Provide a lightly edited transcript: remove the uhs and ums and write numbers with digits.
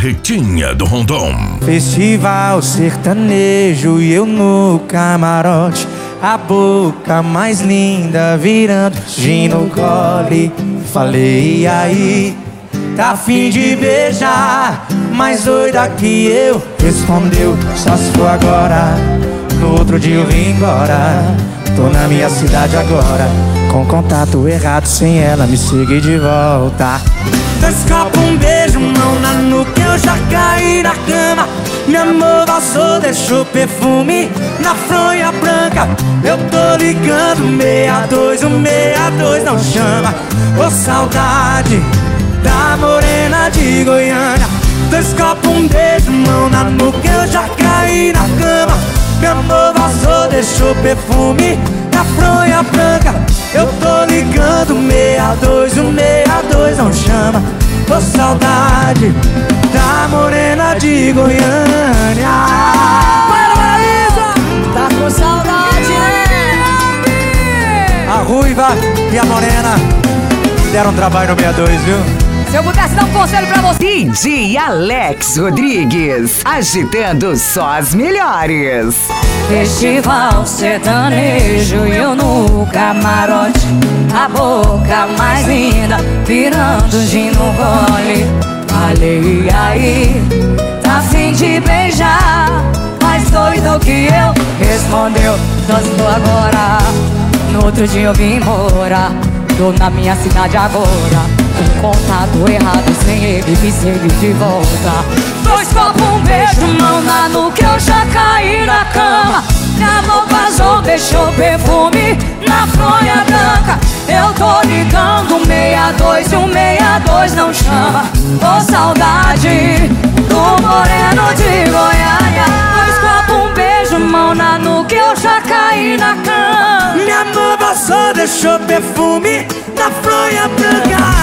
Barretinha do Rondon. Festival sertanejo e eu no camarote, a boca mais linda virando gin no gole. Falei, e aí, tá afim de beijar? Mais doida que eu, respondeu, só se for agora. No outro dia eu vim embora, tô na minha cidade agora, com contato errado, sem ela me seguir de volta. Dois copos, um beijo, mão na nuca, eu já caí na cama. Meu amor vazou, deixou perfume na fronha branca. Eu tô ligando 62, o 62 não chama. Ô saudade da morena de Goiânia. Dois copos, um beijo, mão na nuca, eu já caí na cama. Meu amor vazou, deixou perfume na fronha branca. Eu tô ligando 62, o 62 não chama. Ô saudade da morena de Goiânia. Paraíso! Tá com saudade, né? A Ruiva e a Morena deram trabalho no 62, viu? Se eu pudesse dar um conselho pra você. DJ Alex Rodrigues, agitando só as melhores. Festival sertanejo e eu no camarote, a boca mais linda virando gin no gole. Falei, e aí, tá afim de beijar? Mais doido que eu, respondeu, só se for agora. No outro dia eu vim embora, tô na minha cidade agora, com contato errado, sem ele me seguir de volta. Dois copos, um beijo, mão na nuca, eu já caí na cama. Meu amor vazou, deixou perfume na fronha branca. Eu tô ligando 62 e o 62 não chama. Ô saudade do moreno de Goiânia. Dois copos, um beijo, mão na nuca, eu já caí na cama. Meu amor vazou, deixou perfume na fronha branca.